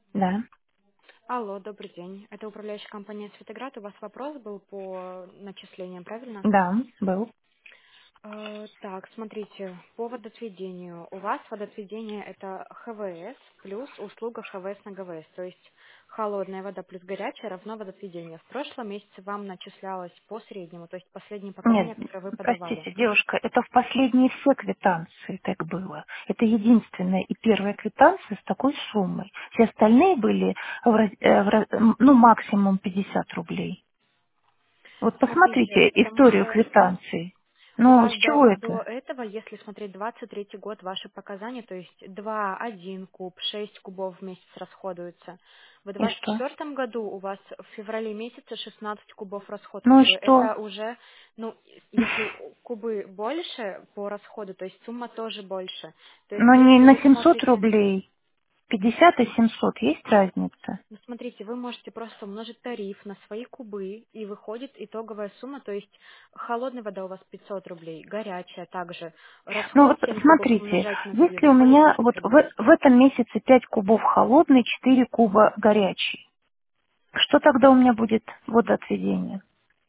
Да, Алло, добрый день. Это управляющая компания «Светоград». У вас вопрос был по начислениям, правильно? да, был. Так, смотрите, по водоотведению. У вас водоотведение — это ХВС плюс услуга ХВС на ГВС, то есть холодная вода плюс горячая равно водоотведение. В прошлом месяце вам начислялось по среднему, то есть последние Нет, показания, которые вы подавали. простите, девушка, это в последние все квитанции так было. Это единственная и первая квитанция с такой суммой. Все остальные были ну, максимум 50 рублей. Вот Смотрите, посмотрите потому историю что квитанций. у Ну, с вас чего до это? этого, если смотреть 23-й год, ваши показания, то есть 2, 1 куб, 6 кубов в месяц расходуются. В И что? 24 году у вас в феврале месяце 16 кубов расход. Ну Как и бы что? это уже, ну, если кубы больше по расходу, то есть сумма тоже больше. То есть Но не если на вы 700 смотрите. рублей. 50 и 700 есть разница? Ну, смотрите, вы можете просто умножить тариф на свои кубы, и выходит итоговая сумма, то есть холодная вода у вас 500 рублей, горячая также. Ну Расход вот 7 кубов смотрите, умножаете на 2, если у выходит меня 10 вот рублей. в этом месяце 5 кубов холодный, 4 куба горячий, что тогда у меня будет водоотведение?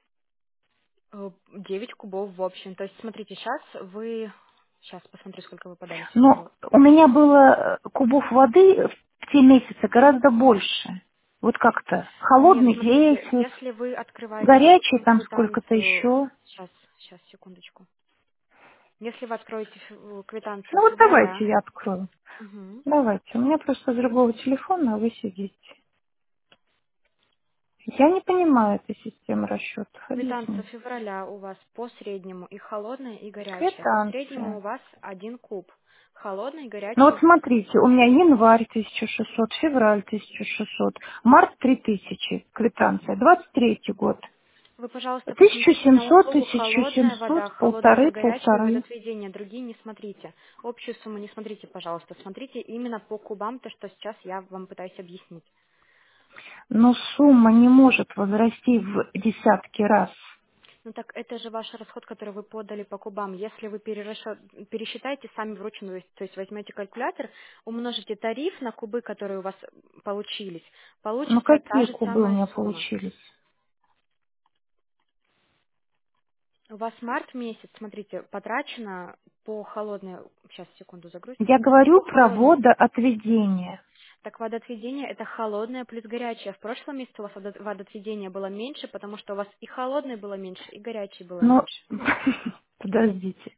9 кубов в общем. То есть, смотрите, сейчас вы... Сейчас посмотрю, сколько вы подали, Но секунду. у меня было кубов воды в те месяцы гораздо больше. Вот как-то. Нет, Холодный смотрите, 10, если вы открываете горячий там сколько-то квитанцию... еще. Сейчас, секундочку. Если вы откроете квитанцию Ну вот февраля... давайте я открою. Мгм. Давайте. У меня просто с другого телефона, а вы сидите. Я не понимаю этой системы расчетов. Квитанция Объясните. февраля у вас по среднему и холодная, и горячая. По среднему Квитанция. у вас 1 куб. Холодный и Ну вот горячий. смотрите, у меня январь 1600, февраль 1600, март 3000, квитанция, 23 год. Вы, пожалуйста, посмотрите на 1700, услугу холодная 1700, вода, холодная вода, полторы, горячая и полторы. водоотведение. Другие не смотрите. Общую сумму не смотрите, пожалуйста. Смотрите именно по кубам, то, что сейчас я вам пытаюсь объяснить. Но сумма не может возрасти в десятки раз. Ну так это же ваш расход, который вы подали по кубам. Если вы пересчитаете сами вручную, то есть возьмете калькулятор, умножите тариф на кубы, которые у вас получились, Ну получится та какие же кубы у самая меня сумма. получились? У вас март месяц, смотрите, потрачено по холодной, сейчас секунду загрузится, Я говорю по про холодной. водоотведение. Так водоотведение это холодное плюс горячее. В прошлом месяце у вас водоотведение было меньше, потому что у вас и холодное было меньше, и горячее было Но меньше. подождите.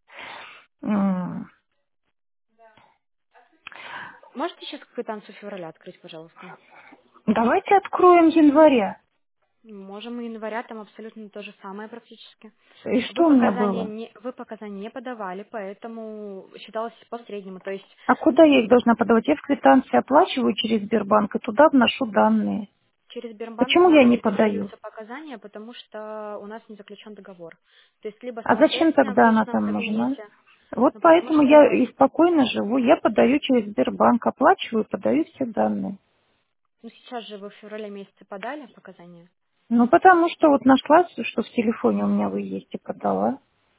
Можете сейчас квитанцию февраля открыть, пожалуйста? Давайте откроем января. Можем и января, там абсолютно то же самое практически. И что у меня было? Вы показания не подавали, поэтому считалось по среднему. То есть А куда я их должна подавать? Я в квитанции оплачиваю через Сбербанк и туда вношу данные. через Сбербанк Почему я нам не не подаю? передаются показания, потому что у нас не заключен договор. То есть либо А зачем самостоятельно в тогда она личном там нужна? кабинете, Вот ну потому поэтому я что, и спокойно живу. Я подаю через Сбербанк, оплачиваю, подаю все данные. ну сейчас же вы в феврале месяце подали показания. Ну, потому что вот нашла, что в телефоне у меня вы есть, и подала.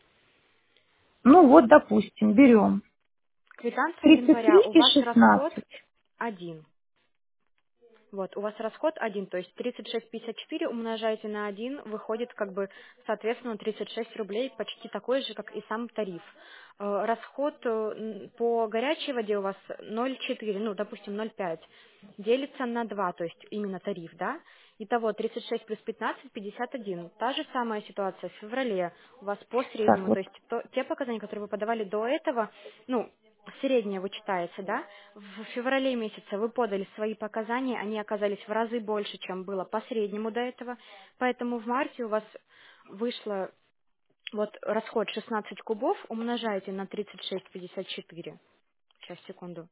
Ну, вот, допустим, берем. Квитанция января, 33 у и вас расход 16. один. Вот, у вас расход один, то есть 36,54 умножаете на один, выходит как бы, соответственно, 36 рублей, почти такой же, как и сам тариф. Расход по горячей воде у вас 0,4, ну, допустим, 0,5, делится на 2, то есть именно тариф, да? Итого 36 плюс 15, 51. Та же самая ситуация в феврале у вас по Так, среднему, вот то есть те показания, которые вы подавали до этого, ну, среднее вычитается, да? В феврале месяце вы подали свои показания, они оказались в разы больше, чем было по среднему до этого, поэтому в марте у вас вышло вот расход 16 кубов, умножаете на 36,54. Сейчас, секунду.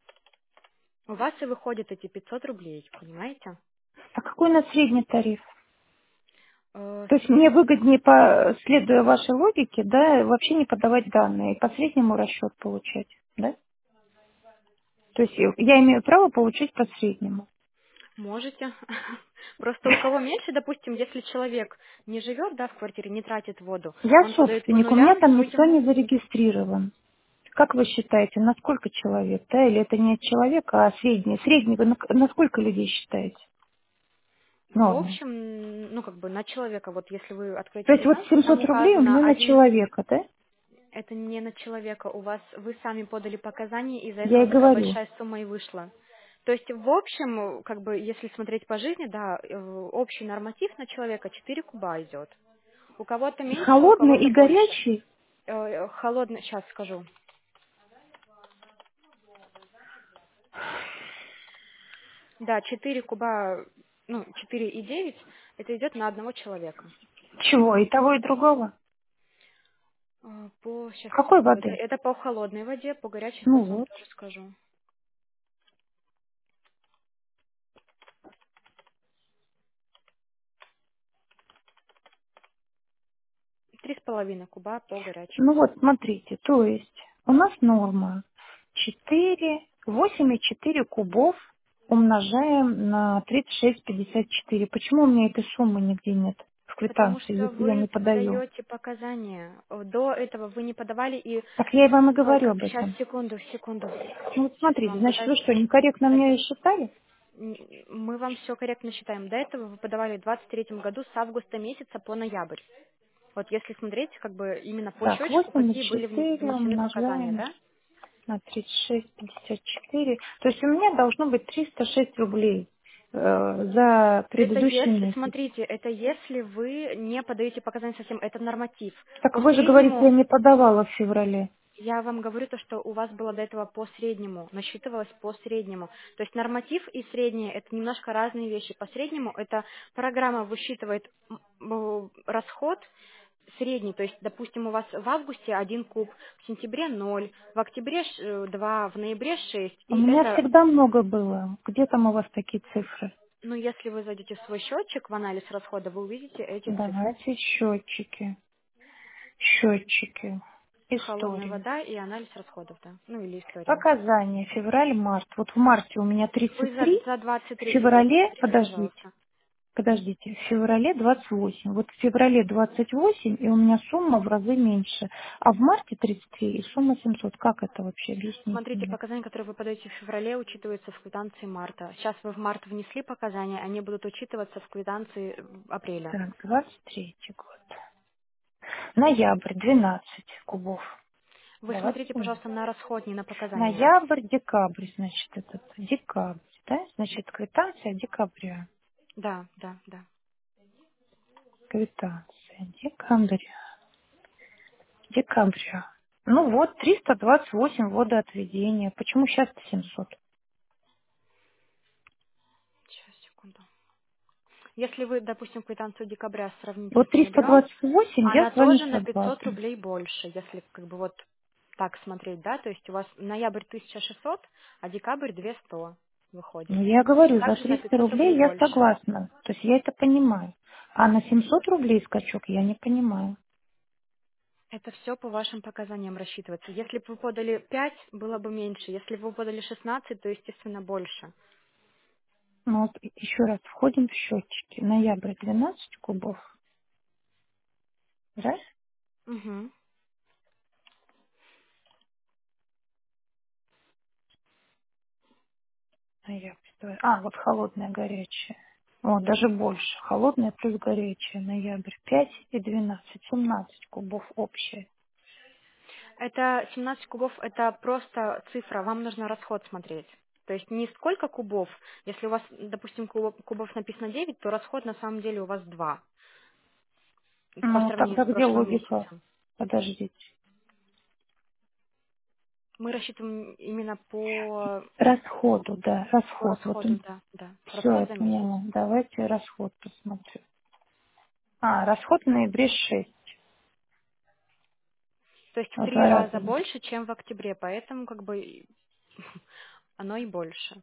У вас и выходят эти 500 рублей, понимаете? а какой у нас средний тариф? То есть мне Средний. выгоднее, следуя вашей логике, да, вообще не подавать данные и по среднему расчет получать, да? То есть я имею право получить по среднему. Можете. Просто у кого меньше, допустим, если человек не живет, да, в квартире, не тратит воду, Я он подает по собственник, у меня нулям, там то никто ему не зарегистрирован. Как вы считаете, на сколько человек, да, или это не от человека, а средний? Средний вы на сколько людей считаете В нормой? общем, ну, как бы на человека, вот если вы откроете То есть вот квитанцию, там 700 рублей у указано меня на один, человека, да? это не на человека, у вас, вы сами подали показания, из-за Я этого и такая говорю. большая сумма и вышла. То есть, в общем, как бы, если смотреть по жизни, да, общий норматив на человека 4 куба идет. У кого-то меньше, у Холодный кого-то и больше. горячий. Холодный, сейчас скажу. Да, 4 куба, ну, 4,9, это идет на одного человека. Чего, и того, и другого? Сейчас, Какой секунду, это, воды? это по холодной воде, по горячей Ну сейчас вам вот. тоже скажу. 3,5 куба по горячей. Ну вот, смотрите, то есть у нас норма 8,4 кубов умножаем на 36,54. Почему у меня этой суммы нигде нет в Потому квитанции, что если я вы не подаю? подаете показания. До этого вы не подавали и... Так я и вам и говорю об Сейчас, этом. секунду, секунду. Ну вот Сейчас смотрите, вам значит, вы что, задать. некорректно мне считали? Мы вам все корректно считаем. До этого вы подавали в 23 году с августа месяца по ноябрь. Вот если смотреть, как бы именно по Так, счетчику, какие были 8,4 внесены показания, умножаем да? на 36,54. То есть у меня должно быть 306 рублей за Это предыдущий если, месяц. смотрите, это если вы не подаете показания совсем, это норматив. Так По вы же говорите, я среднему, не подавала в феврале. я вам говорю то, что у вас было до этого по среднему, насчитывалось по среднему. То есть норматив и среднее — это немножко разные вещи. По среднему это программа высчитывает расход средний, то есть, допустим, у вас в августе 1 куб, в сентябре 0, в октябре 2, в ноябре 6, У и меня это, всегда много было. Где там у вас такие цифры? ну, если вы зайдете в свой счетчик, в анализ расхода, вы увидите эти цифры. Давайте счетчики. Счетчики. Холодная История. вода и анализ расходов, да, ну, или история. Показания. Февраль-март. Вот в марте у меня Вы 33. за В 23 год феврале, посмотрите, подождите, пожалуйста. подождите, в феврале 28. Вот в феврале 28 и у меня сумма в разы меньше. А в марте 33 и сумма 700. Как это вообще? Объясните Смотрите, мне. показания, которые вы подаете в феврале, учитываются в квитанции марта. Сейчас вы в март внесли показания, они будут учитываться в квитанции апреля. Так, 23 год. Ноябрь 12 кубов. Вы смотрите, Давайте. пожалуйста, на расход, не на показания. Ноябрь, декабрь, значит, этот. Декабрь, да? Значит, квитанция декабря. Да, да, да. Квитанция декабря. Декабря. Ну вот, 328 водоотведения. Почему сейчас 700? Сейчас, секунду. Если вы, допустим, квитанцию декабря сравните Вот с ноябрем, 328, я она с вами тоже на 500 согласна. рублей больше, если как бы вот так смотреть, да, то есть у вас ноябрь 1600, а декабрь 200 выходит. Ну, я говорю, за Также на 300 500 рублей рублей я больше. согласна. То есть я это понимаю. А на 700 рублей скачок я не понимаю. Это все по вашим показаниям рассчитывается. Если бы вы подали 5, было бы меньше. Если бы вы подали 16, то, естественно, больше. Ну, вот еще раз, входим в счетчики. Ноябрь 12 кубов. Раз. Угу. Ноябрь. Вот холодная, горячая. Вот, даже больше. Холодная плюс горячая. Ноябрь 5 и 12. 17 кубов общее. Это 17 кубов, это просто цифра, вам нужно расход смотреть. То есть не сколько кубов, если у вас, допустим, кубов написано 9, то расход на самом деле у вас 2 по Ну, сравнению тогда с где прошлым логика? месяцем. Подождите. Мы рассчитываем именно Расходу, да, по расход. Вот расходу, он. да, да, Все, расход это за месяц. поняла. Давайте расход посмотрю. Расход в ноябре 6. То есть в В 3 два раза раза. больше, чем в октябре, поэтому как бы оно и больше.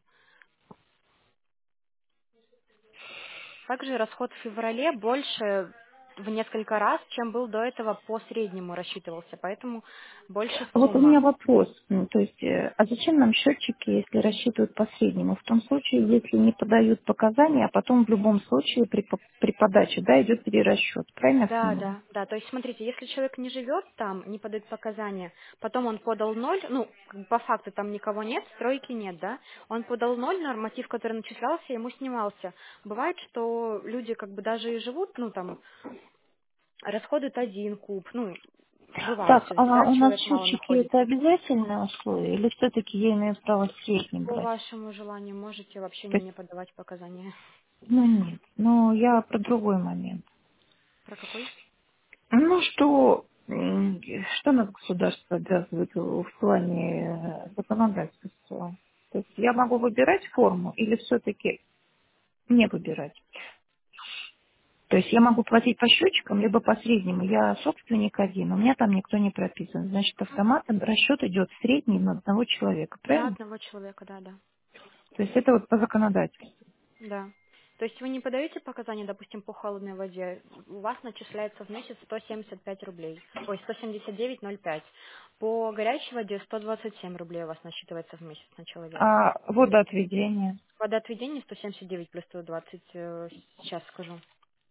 Также расход в феврале больше в несколько раз, чем был до этого по среднему рассчитывался, поэтому больше Вот у меня сумма. вопрос. То есть, а зачем нам счетчики, если рассчитывают по среднему? В том случае, если не подают показания, а потом в любом случае при подаче, да, идет перерасчет. Правильно я Да, понимаю? да, да. То есть, смотрите, если человек не живет там, не подает показания, потом он подал ноль, ну, как бы по факту там никого нет, стройки нет, да, он подал ноль, норматив, который начислялся, ему снимался. Бывает, что люди как бы даже и живут, ну, там, расходуют один куб, ну, бывает Так, все-таки, а да, у нас человек мало счетчики это находится. обязательное условие, или все-таки я имею право средний По брать? вашему желанию можете вообще То есть, не подавать показания. ну нет, но я про другой момент. Про какой? Ну что нас государство обязывает в плане законодательства? То есть я могу выбирать форму или все-таки не выбирать? То есть я могу платить по счетчикам, либо по среднему. Я собственник один, у меня там никто не прописан. Значит, автоматом расчет идет средний на одного человека, На правильно? одного человека, да, да. То есть это вот по законодательству. Да. То есть вы не подаете показания, допустим, по холодной воде, у вас начисляется в месяц 175 рублей, ой, 179,05. По горячей воде 127 рублей у вас насчитывается в месяц на человека. А водоотведение? Водоотведение 179 плюс 120, сейчас скажу.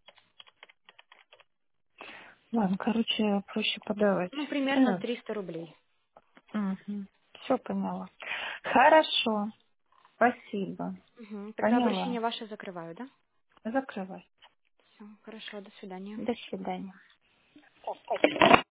Ладно, короче, проще подавать. Ну, примерно Правильно? 300 рублей. Все поняла. Хорошо, спасибо. Мгм. Тогда Поняла. обращение ваше закрываю, да? Закрывай. Все, хорошо, до свидания. До свидания.